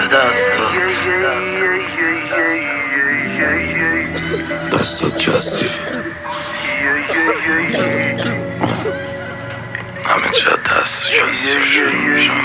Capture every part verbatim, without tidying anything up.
دستات دستات کثیفه همه جا دست کثیف شده میشم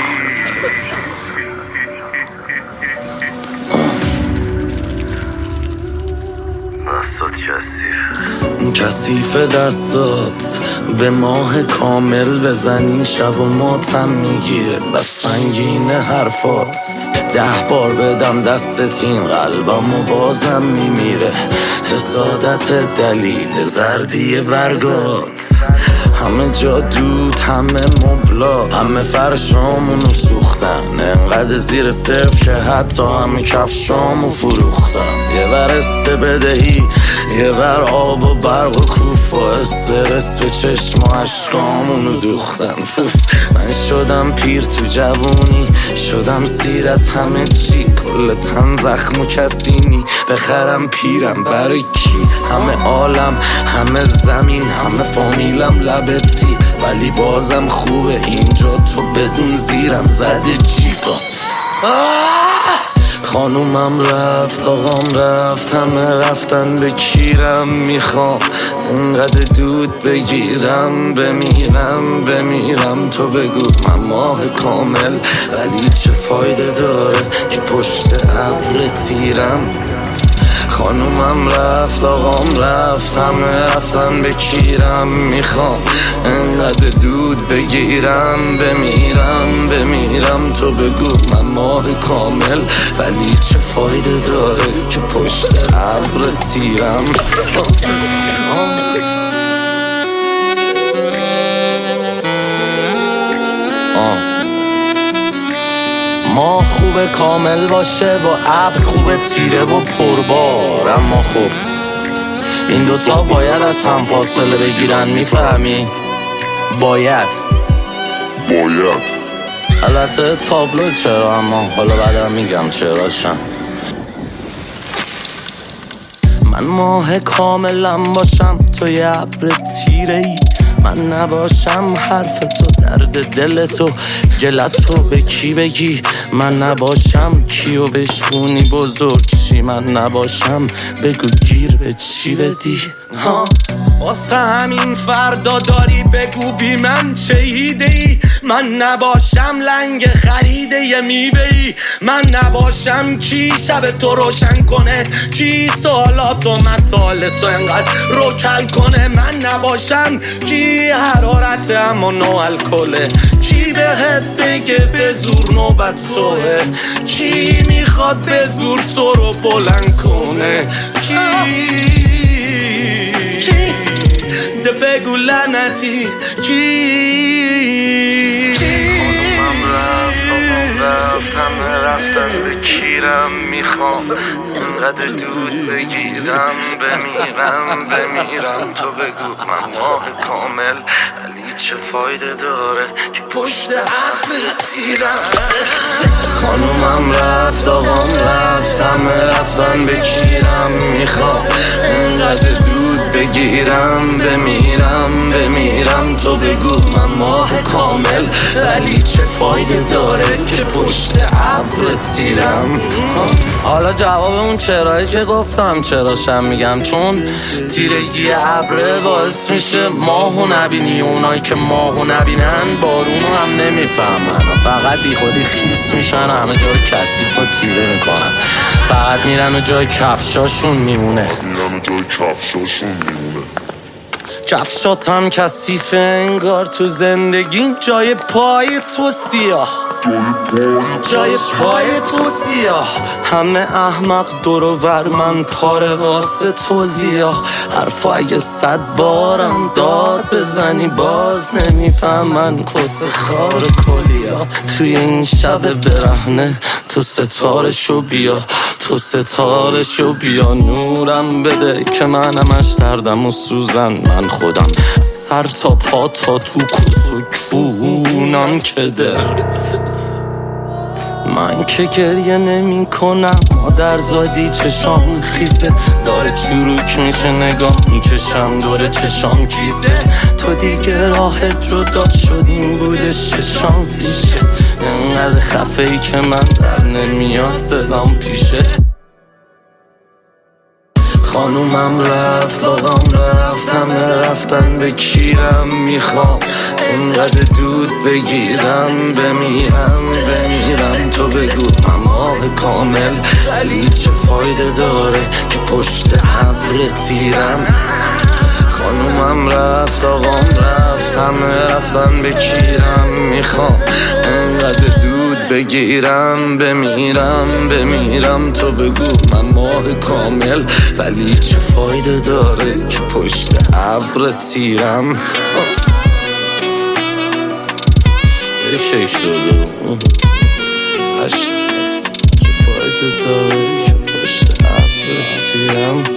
دستات کثیف کثیف دستات به ماه کامل بزنی شب و ماتم میگیره و سنگین حرفات ده بار بدم دستت این قلبم و بازم میمیره حسادت دلیل زردی برگات همه جا دود همه مبلا همه فرشامونو سوختن انقدر زیر صفر که حتی همه کفشامو فروختن یه ور استه بدهی یه ور آب و برق و کوف و استرس به چشم و عشقامونو دوختن من شدم پیر تو جوونی شدم سیر از همه چی کل تن زخم و کسینی بخرم پیرم برای کی همه عالم همه زمین همه فامیلم لبتی ولی بازم خوبه اینجا تو بدون زیرم زده جیبا خانومم رفت آقام رفت همه رفتن به کیرم میخوام انقدر دود بگیرم بمیرم بمیرم تو بگو من ماه کامل ولی چه فایده داره که پشت ابر تیرم خانومم رفت آقام رفت همه رفتن به کیرم میخوام انقدر دود بگیرم بمیرم بمیرم تو بگو من ماه کامل ولی چه فایده داره که پشت ابر تیرم ما خوب کامل باشه و ابر خوب تیره و پربار اما خوب این دوتا باید از هم فاصله بگیرن میفهمی؟ باید باید البته تابلو چرا اما حالا بعدم میگم چراشم من ماه کاملم باشم تو یه ابر تیره ای من نباشم حرف تو درد دل تو گلت تو به کی بگی من نباشم کیو بشکونی بزرگ چی من نباشم بگو گیر به چی بدی ها واسه همین فردا داری بگو بی من چه ایده ای من نباشم لنگ خریده یه میوه ای من نباشم کی شب تو روشن کنه کی سوالات و مسائل تو انقدر روکل کنه من نباشم کی حرارت اما نو الکله کی بهت بگه به زور نوبت صبح کی میخواد به زور تو رو بلند کنه کی ده بگو لعنتی کی خانومم رفت آقام رفت همه رفتن به کیرم میخوام انقدر دود بگیرم بمیرم بمیرم تو بگو من ماه کامل ولی چه فایده داره که پشت ابر تیرم خانومم رفت آقام رفت همه رفتن به کیرم میخوام انقدر دود بگیرم بمیرم بمیرم تو بگو من ماه کامل ولی چه فایده داره که پشت ابر تیرم حالا جواب اون چرایی که گفتم چراشم میگم چون تیرگی ابر باعث میشه ماهو نبینی اونایی که ماهو نبینن بارونو هم نمیفهمن فقط بی خودی خیس میشن همه جا رو کثیف و تیره میکنن فقط میرن و جای کفشاشون میمونه میرن و جای کفشاشون میمونه کفشاتم کثیفه انگار تو زندگی جای پای تو سیاه جای پای تو سیاه همه احمق دور و ور من پاره واسه تو زیاه حرفا اگه صد بارم داد بزنی باز نمیفهمن کس خار کلیا توی این شب برهنه تو ستارشو بیا تو ستارشو بیا نورم بده که من همش دردم و سوزن من خودم سر تا پا تا تو کس و کونم که در من که گریه نمی کنم مادر زادی چشام خیسه داره چروک میشه نگاه میکشم دور چشام کیسه تو دیگه راه جدا شدیم بودش چه شانسیشه انقدر خفه ای که من در نمیاد صدام پیشه خانومم رفت آقام رفت همه رفتن بکیرم میخوام انقدر دود بگیرم بمیرم بمیرم تو بگو من ماه کامل ولی چه فایده داره که پشت ابر تیرم خانومم رفت آقام رفت همه رفتن بکیرم میخوام انقدر دود بگیرم بمیرم بمیرم تو بگو من ماه کامل ولی چه فایده داره که پشت ابر تیرم یک یک دو دو هشت چه فایده داره که پشت ابر تیرم